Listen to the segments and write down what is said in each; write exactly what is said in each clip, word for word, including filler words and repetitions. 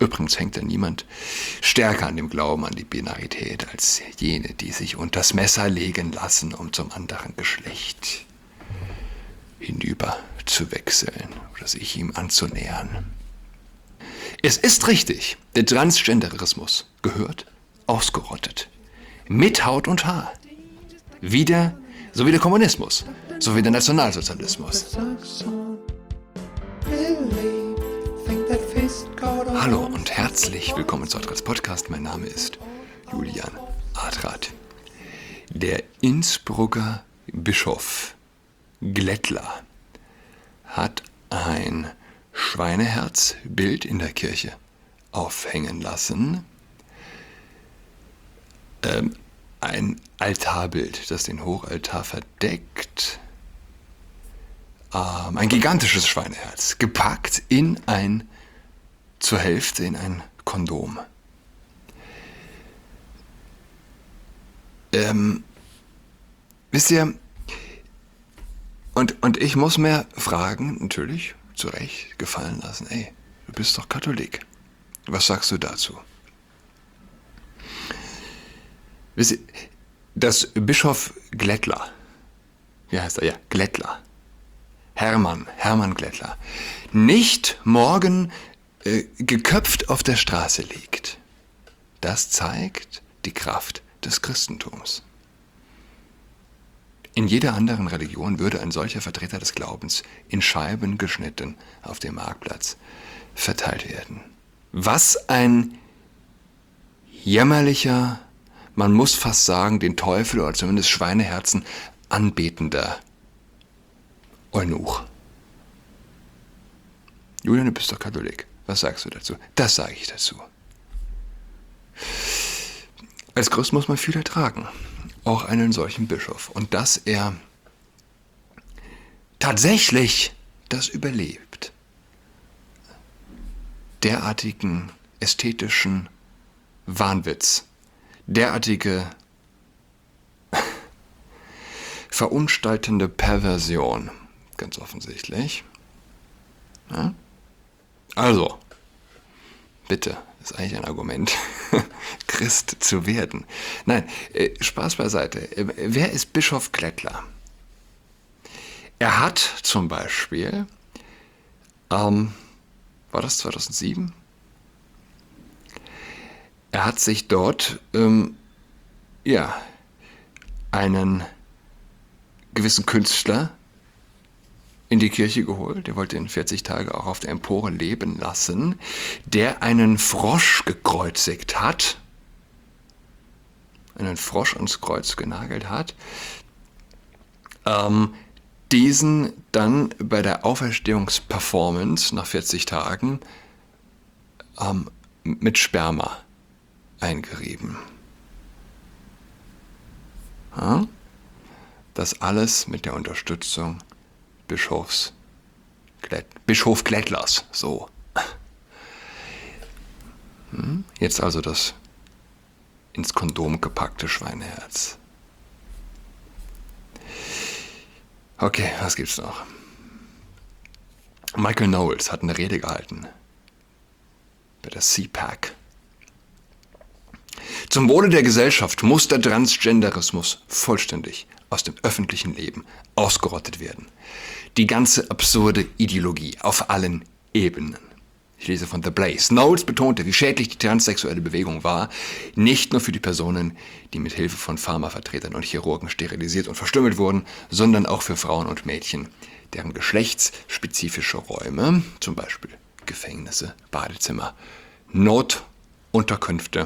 Übrigens hängt da niemand stärker an dem Glauben an die Binarität als jene, die sich unters Messer legen lassen, um zum anderen Geschlecht hinüber zu wechseln oder sich ihm anzunähern. Es ist richtig, der Transgenderismus gehört ausgerottet. Mit Haut und Haar. Wie der, so wie der Kommunismus, so wie der Nationalsozialismus. Hallo und herzlich willkommen zu Adrats Podcast. Mein Name ist Julian Adrat. Der Innsbrucker Bischof Glättler hat ein Schweineherzbild in der Kirche aufhängen lassen. Ähm, ein Altarbild, das den Hochaltar verdeckt. Ähm, ein gigantisches Schweineherz, gepackt in ein, zur Hälfte in ein Kondom. Ähm, wisst ihr, und, und ich muss mir fragen, natürlich, zu Recht gefallen lassen, ey, du bist doch Katholik. Was sagst du dazu? Wisst ihr, dass Bischof Glättler, wie heißt er? Ja, Glättler, Hermann, Hermann Glättler, nicht morgen äh, geköpft auf der Straße liegt, das zeigt die Kraft des Christentums. In jeder anderen Religion würde ein solcher Vertreter des Glaubens in Scheiben geschnitten auf dem Marktplatz verteilt werden. Was ein jämmerlicher, man muss fast sagen, den Teufel oder zumindest Schweineherzen anbetender Eunuch. Julian, du bist doch Katholik. Was sagst du dazu? Das sage ich dazu. Als Christ muss man viel ertragen. Auch einen solchen Bischof. Und dass er tatsächlich das überlebt. Derartigen ästhetischen Wahnwitz. Derartige verunstaltende Perversion. Ganz offensichtlich. Ja? Also, bitte, das ist eigentlich ein Argument, Christ zu werden. Nein, äh, Spaß beiseite. Äh, wer ist Bischof Glättler? Er hat zum Beispiel, ähm, war das zweitausendsieben? Er hat sich dort, ähm, ja, einen gewissen Künstler in die Kirche geholt. Der wollte ihn vierzig Tage auch auf der Empore leben lassen, der einen Frosch gekreuzigt hat, einen Frosch ans Kreuz genagelt hat, ähm, diesen dann bei der Auferstehungsperformance nach vierzig Tagen ähm, mit Sperma eingerieben. Ja? Das alles mit der Unterstützung Bischofs Glätt, Bischof Glättlers, so. Hm? Jetzt also das ins Kondom gepackte Schweineherz. Okay, was gibt's noch? Michael Knowles hat eine Rede gehalten bei der C PAC. Zum Wohle der Gesellschaft muss der Transgenderismus vollständig aus dem öffentlichen Leben ausgerottet werden. Die ganze absurde Ideologie auf allen Ebenen. Ich lese von The Blaze. Knowles betonte, wie schädlich die transsexuelle Bewegung war, nicht nur für die Personen, die mit Hilfe von Pharmavertretern und Chirurgen sterilisiert und verstümmelt wurden, sondern auch für Frauen und Mädchen, deren geschlechtsspezifische Räume, zum Beispiel Gefängnisse, Badezimmer, Notunterkünfte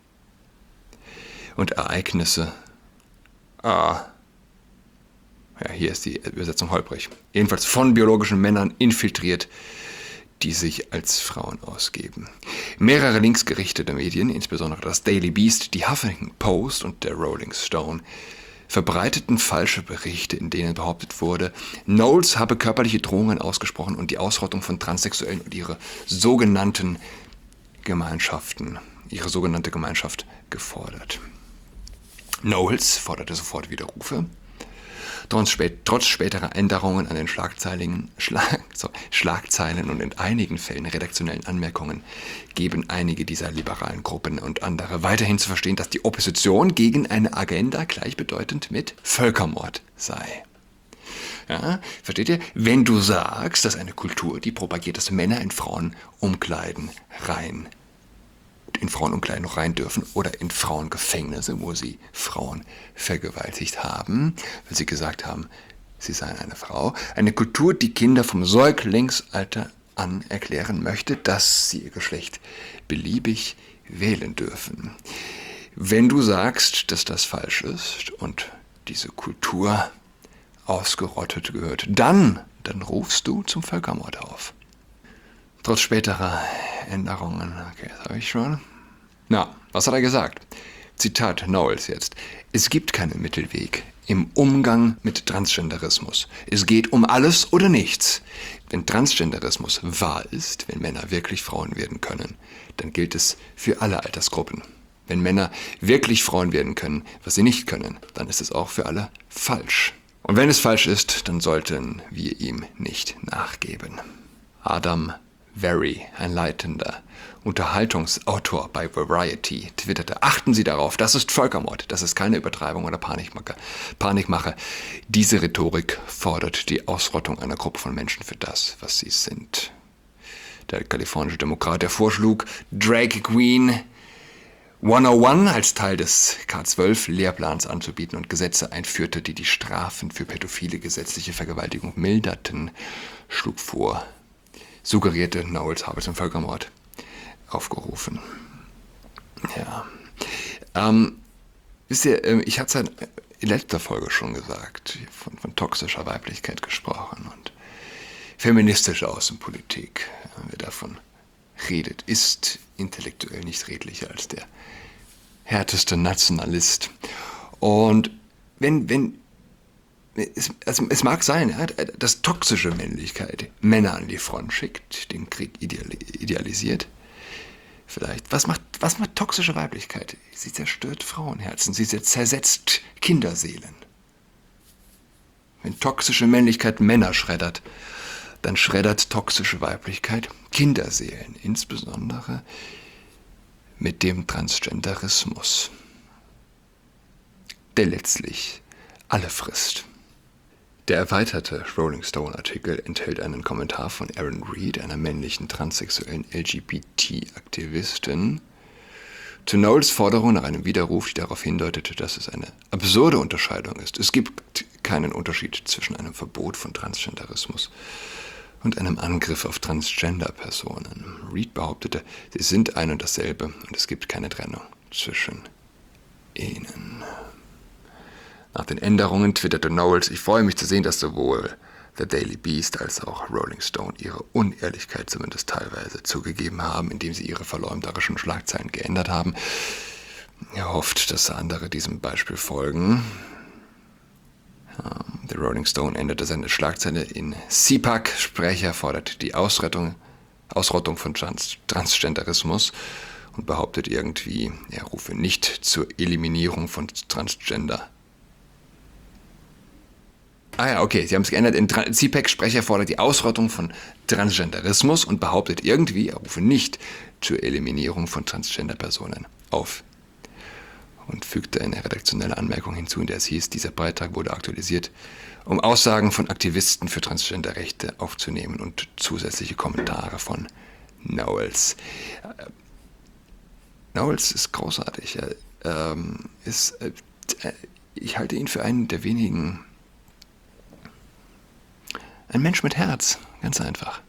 und Ereignisse, ah, ja, hier ist die Übersetzung holprig, jedenfalls von biologischen Männern infiltriert, die sich als Frauen ausgeben. Mehrere linksgerichtete Medien, insbesondere das Daily Beast, die Huffington Post und der Rolling Stone, verbreiteten falsche Berichte, in denen behauptet wurde, Knowles habe körperliche Drohungen ausgesprochen und die Ausrottung von Transsexuellen und ihre sogenannten Gemeinschaften, ihre sogenannte Gemeinschaft gefordert. Knowles forderte sofort Widerrufe. Trotz, spät, trotz späterer Änderungen an den Schlagzeilen, Schlag, so, Schlagzeilen und in einigen Fällen redaktionellen Anmerkungen geben einige dieser liberalen Gruppen und andere weiterhin zu verstehen, dass die Opposition gegen eine Agenda gleichbedeutend mit Völkermord sei. Ja, versteht ihr? Wenn du sagst, dass eine Kultur, die propagiert, dass Männer in Frauenumkleiden rein, in Frauenumkleiden noch rein dürfen oder in Frauengefängnisse, wo sie Frauen vergewaltigt haben, weil sie gesagt haben, sie seien eine Frau. Eine Kultur, die Kinder vom Säuglingsalter an erklären möchte, dass sie ihr Geschlecht beliebig wählen dürfen. Wenn du sagst, dass das falsch ist und diese Kultur ausgerottet gehört, dann, dann rufst du zum Völkermord auf. Trotz späterer Änderungen, okay, das habe ich schon. Na, was hat er gesagt? Zitat Knowles jetzt. Es gibt keinen Mittelweg im Umgang mit Transgenderismus. Es geht um alles oder nichts. Wenn Transgenderismus wahr ist, wenn Männer wirklich Frauen werden können, dann gilt es für alle Altersgruppen. Wenn Männer wirklich Frauen werden können, was sie nicht können, dann ist es auch für alle falsch. Und wenn es falsch ist, dann sollten wir ihm nicht nachgeben. Adam Very, ein leitender Unterhaltungsautor bei Variety, twitterte: Achten Sie darauf, das ist Völkermord, das ist keine Übertreibung oder Panikmache. Panikmache. Diese Rhetorik fordert die Ausrottung einer Gruppe von Menschen für das, was sie sind. Der kalifornische Demokrat, der vorschlug, Drag Queen hunderteins als Teil des K zwölf Lehrplans anzubieten und Gesetze einführte, die die Strafen für pädophile gesetzliche Vergewaltigung milderten, schlug vor, suggerierte Knowles habe zum Völkermord aufgerufen. Ja. Ähm, wisst ihr, ich hatte es in letzter Folge schon gesagt, von, von toxischer Weiblichkeit gesprochen und feministische Außenpolitik, wer davon redet, ist intellektuell nicht redlicher als der härteste Nationalist. Und wenn, wenn es, also es mag sein, ja, dass toxische Männlichkeit Männer an die Front schickt, den Krieg idealisiert. Vielleicht. Was macht, was macht toxische Weiblichkeit? Sie zerstört Frauenherzen, sie zersetzt Kinderseelen. Wenn toxische Männlichkeit Männer schreddert, dann schreddert toxische Weiblichkeit Kinderseelen, insbesondere mit dem Transgenderismus, der letztlich alle frisst. Der erweiterte Rolling Stone-Artikel enthält einen Kommentar von Erin Reed, einer männlichen transsexuellen L G B T-Aktivistin, zu Knowles Forderung nach einem Widerruf, die darauf hindeutete, dass es eine absurde Unterscheidung ist. Es gibt keinen Unterschied zwischen einem Verbot von Transgenderismus und einem Angriff auf Transgender-Personen. Reed behauptete, sie sind ein und dasselbe und es gibt keine Trennung zwischen ihnen. Nach den Änderungen twitterte Knowles: Ich freue mich zu sehen, dass sowohl The Daily Beast als auch Rolling Stone ihre Unehrlichkeit zumindest teilweise zugegeben haben, indem sie ihre verleumderischen Schlagzeilen geändert haben. Er hofft, dass andere diesem Beispiel folgen. The Rolling Stone änderte seine Schlagzeile in C PAC. Sprecher fordert die Ausrottung, Ausrottung von Trans Transgenderismus und behauptet irgendwie, er rufe nicht zur Eliminierung von Transgender. Ah ja, okay, sie haben es geändert in C PAC. Sprecher fordert die Ausrottung von Transgenderismus und behauptet irgendwie, er rufe nicht zur Eliminierung von Transgender-Personen auf. Und fügte eine redaktionelle Anmerkung hinzu, in der es hieß, dieser Beitrag wurde aktualisiert, um Aussagen von Aktivisten für Transgenderrechte aufzunehmen und zusätzliche Kommentare von Knowles. Äh, Knowles ist großartig. Er, ähm, ist, äh, ich halte ihn für einen der wenigen, ein Mensch mit Herz, ganz einfach.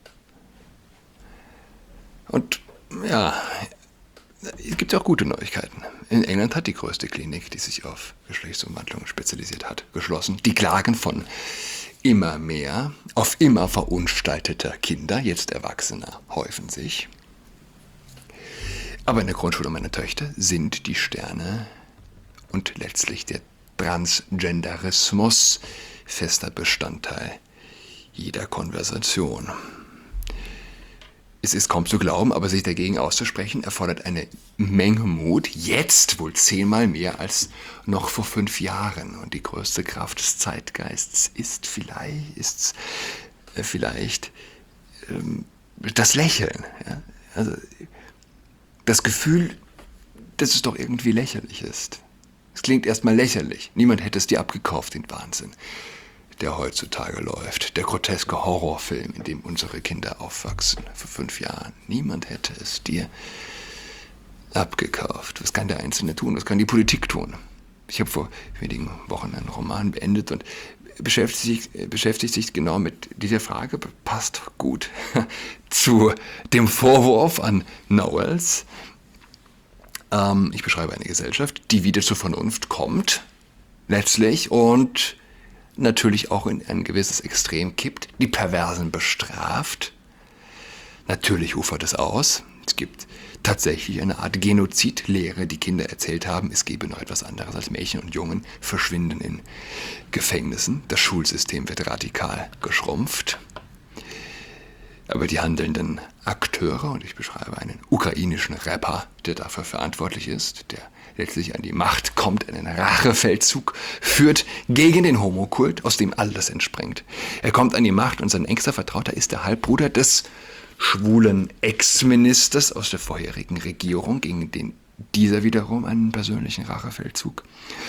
Und ja, es gibt auch gute Neuigkeiten. In England hat die größte Klinik, die sich auf Geschlechtsumwandlungen spezialisiert hat, geschlossen. Die Klagen von immer mehr, auf immer verunstalteter Kinder, jetzt Erwachsener, häufen sich. Aber in der Grundschule meiner Töchter sind die Sterne und letztlich der Transgenderismus fester Bestandteil jeder Konversation. Es ist kaum zu glauben, aber sich dagegen auszusprechen, erfordert eine Menge Mut, jetzt wohl zehnmal mehr als noch vor fünf Jahren. Und die größte Kraft des Zeitgeists ist vielleicht, ist, äh, vielleicht ähm, das Lächeln. Ja? Also das Gefühl, dass es doch irgendwie lächerlich ist. Es klingt erstmal lächerlich. Niemand hätte es dir abgekauft, den Wahnsinn, der heutzutage läuft. Der groteske Horrorfilm, in dem unsere Kinder aufwachsen, vor fünf Jahren. Niemand hätte es dir abgekauft. Was kann der Einzelne tun? Was kann die Politik tun? Ich habe vor wenigen Wochen einen Roman beendet und beschäftigt sich, beschäftigt sich genau mit dieser Frage, passt gut zu dem Vorwurf an Knowles. Ähm, ich beschreibe eine Gesellschaft, die wieder zur Vernunft kommt, letztlich, und natürlich auch in ein gewisses Extrem kippt, die Perversen bestraft. Natürlich ufert es aus. Es gibt tatsächlich eine Art Genozidlehre, die Kinder erzählt haben, es gebe noch etwas anderes als Mädchen und Jungen verschwinden in Gefängnissen. Das Schulsystem wird radikal geschrumpft. Aber die handelnden Akteure, und ich beschreibe einen ukrainischen Rapper, der dafür verantwortlich ist, der letztlich an die Macht kommt, einen Rachefeldzug führt gegen den Homokult, aus dem alles entspringt. Er kommt an die Macht und sein engster Vertrauter ist der Halbbruder des schwulen Ex-Ministers aus der vorherigen Regierung, gegen den dieser wiederum einen persönlichen Rachefeldzug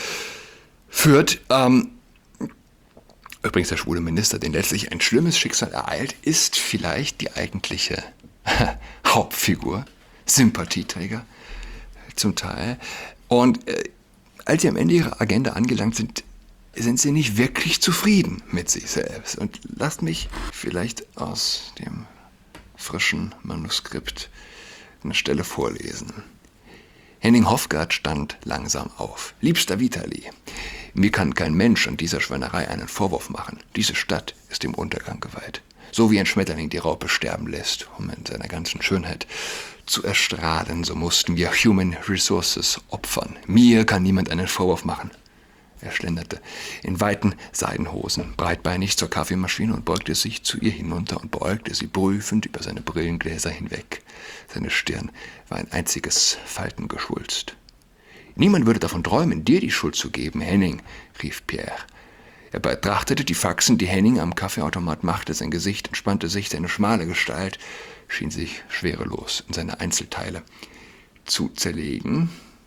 führt. Ähm, Übrigens, der schwule Minister, den letztlich ein schlimmes Schicksal ereilt, ist vielleicht die eigentliche Hauptfigur, Sympathieträger zum Teil. Und äh, als sie am Ende ihrer Agenda angelangt sind, sind sie nicht wirklich zufrieden mit sich selbst. Und lasst mich vielleicht aus dem frischen Manuskript eine Stelle vorlesen. Henning Hofgaard stand langsam auf. Liebster Vitali, mir kann kein Mensch an dieser Schweinerei einen Vorwurf machen. Diese Stadt ist dem Untergang geweiht. So wie ein Schmetterling die Raupe sterben lässt, um in seiner ganzen Schönheit zu erstrahlen, so mussten wir Human Resources opfern. Mir kann niemand einen Vorwurf machen. Er schlenderte in weiten Seidenhosen, breitbeinig zur Kaffeemaschine und beugte sich zu ihr hinunter und beäugte sie prüfend über seine Brillengläser hinweg. Seine Stirn war ein einziges Faltengeschwulst. Niemand würde davon träumen, dir die Schuld zu geben, Henning, rief Pierre. Er betrachtete die Faxen, die Henning am Kaffeeautomat machte. Sein Gesicht entspannte sich, seine schmale Gestalt schien sich schwerelos in seine Einzelteile zu zerlegen.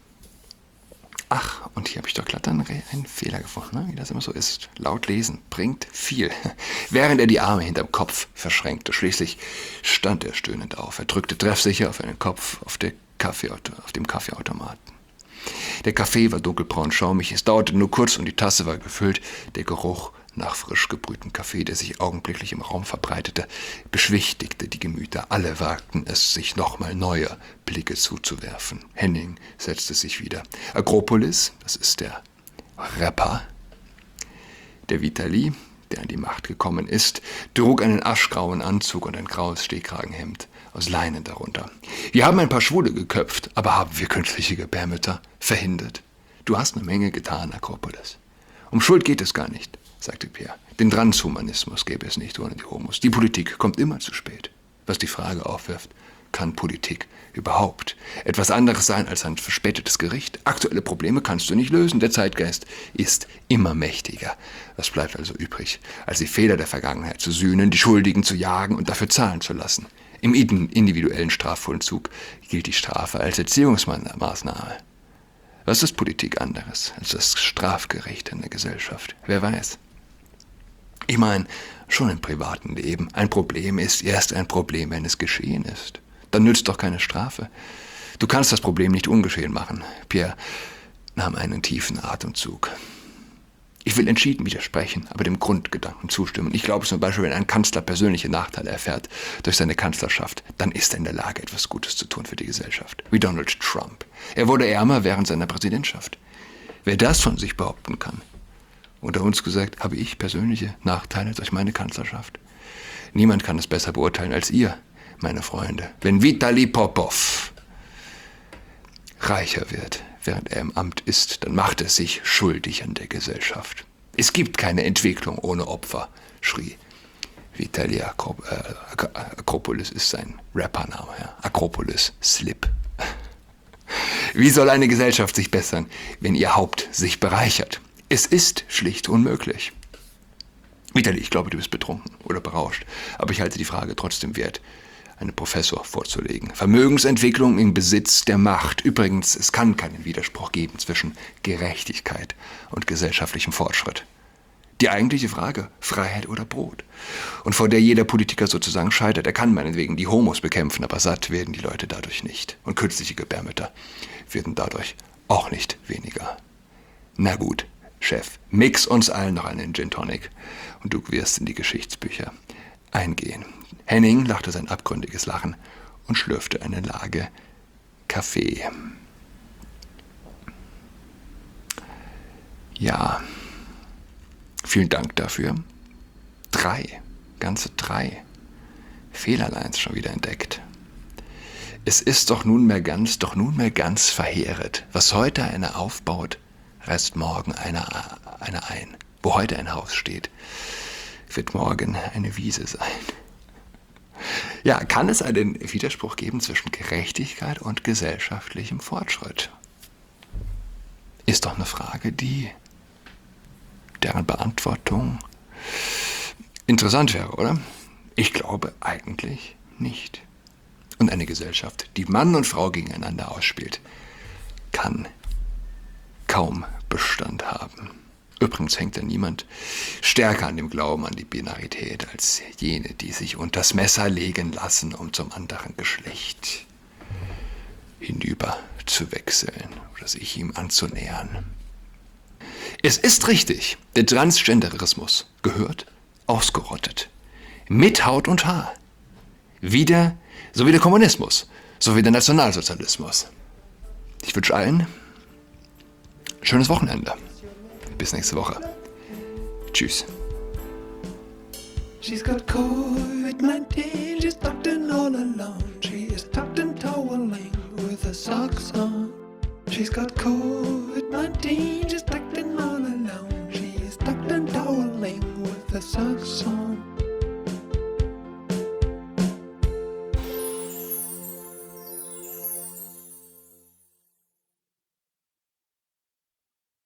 Ach, und hier habe ich doch glatt einen, einen Fehler gefunden, ne? Wie das immer so ist. Laut lesen bringt viel. Während er die Arme hinterm Kopf verschränkte. Schließlich stand er stöhnend auf. Er drückte treffsicher auf einen Kopf auf, der Kaffeeauto, auf dem Kaffeeautomaten. Der Kaffee war dunkelbraun schaumig. Es dauerte nur kurz und die Tasse war gefüllt. Der Geruch nach frisch gebrühtem Kaffee, der sich augenblicklich im Raum verbreitete, beschwichtigte die Gemüter. Alle wagten es, sich nochmal neue Blicke zuzuwerfen. Henning setzte sich wieder. Agropolis, das ist der Rapper, der Vitali, der an die Macht gekommen ist, trug einen aschgrauen Anzug und ein graues Stehkragenhemd aus Leinen darunter. Wir haben ein paar Schwule geköpft, aber haben wir künstliche Gebärmütter verhindert. Du hast eine Menge getan, Akropolis. Um Schuld geht es gar nicht, sagte Pierre. Den Transhumanismus gäbe es nicht ohne die Homos. Die Politik kommt immer zu spät. Was die Frage aufwirft, kann Politik überhaupt etwas anderes sein als ein verspätetes Gericht? Aktuelle Probleme kannst du nicht lösen. Der Zeitgeist ist immer mächtiger. Was bleibt also übrig, als die Fehler der Vergangenheit zu sühnen, die Schuldigen zu jagen und dafür zahlen zu lassen? Im individuellen Strafvollzug gilt die Strafe als Erziehungsmaßnahme. Was ist Politik anderes als das Strafgericht in der Gesellschaft? Wer weiß? Ich meine, schon im privaten Leben. Ein Problem ist erst ein Problem, wenn es geschehen ist. Dann nützt doch keine Strafe. Du kannst das Problem nicht ungeschehen machen. Pierre nahm einen tiefen Atemzug. Ich will entschieden widersprechen, aber dem Grundgedanken zustimmen. Ich glaube zum Beispiel, wenn ein Kanzler persönliche Nachteile erfährt durch seine Kanzlerschaft, dann ist er in der Lage, etwas Gutes zu tun für die Gesellschaft. Wie Donald Trump. Er wurde ärmer während seiner Präsidentschaft. Wer das von sich behaupten kann, unter uns gesagt, habe ich persönliche Nachteile durch meine Kanzlerschaft. Niemand kann es besser beurteilen als ihr, meine Freunde. Wenn Vitali Popov reicher wird, während er im Amt ist, dann macht er sich schuldig an der Gesellschaft. Es gibt keine Entwicklung ohne Opfer, schrie Vitali Akrop äh, Akropolis ist sein Rappername. Ja. Akropolis, Slip. Wie soll eine Gesellschaft sich bessern, wenn ihr Haupt sich bereichert? Es ist schlicht unmöglich. Vitali, ich glaube, du bist betrunken oder berauscht, aber ich halte die Frage trotzdem wert, einen Professor vorzulegen. Vermögensentwicklung im Besitz der Macht. Übrigens, es kann keinen Widerspruch geben zwischen Gerechtigkeit und gesellschaftlichem Fortschritt. Die eigentliche Frage, Freiheit oder Brot. Und vor der jeder Politiker sozusagen scheitert. Er kann meinetwegen die Homos bekämpfen, aber satt werden die Leute dadurch nicht. Und künstliche Gebärmütter werden dadurch auch nicht weniger. Na gut, Chef, mix uns allen noch einen Gin Tonic und du wirst in die Geschichtsbücher eingehen. Henning lachte sein abgründiges Lachen und schlürfte eine Lage Kaffee. Ja, vielen Dank dafür. Drei, ganze drei Fehlerlines schon wieder entdeckt. Es ist doch nunmehr ganz, doch nunmehr ganz verheeret. Was heute einer aufbaut, reißt morgen einer, einer ein. Wo heute ein Haus steht, wird morgen eine Wiese sein. Ja, kann es einen Widerspruch geben zwischen Gerechtigkeit und gesellschaftlichem Fortschritt? Ist doch eine Frage, die deren Beantwortung interessant wäre, oder? Ich glaube eigentlich nicht. Und eine Gesellschaft, die Mann und Frau gegeneinander ausspielt, kann kaum Bestand haben. Übrigens hängt da niemand stärker an dem Glauben an die Binarität als jene, die sich unters Messer legen lassen, um zum anderen Geschlecht hinüber zu wechseln oder sich ihm anzunähern. Es ist richtig, der Transgenderismus gehört ausgerottet. Mit Haut und Haar. Wieder, so wie der Kommunismus, so wie der Nationalsozialismus. Ich wünsche allen ein schönes Wochenende. Bis nächste Woche. Tschüss. She's got COVID nineteen, she's tucked in all alone. She is tucked and toweling with her socks on. She's got COVID nineteen.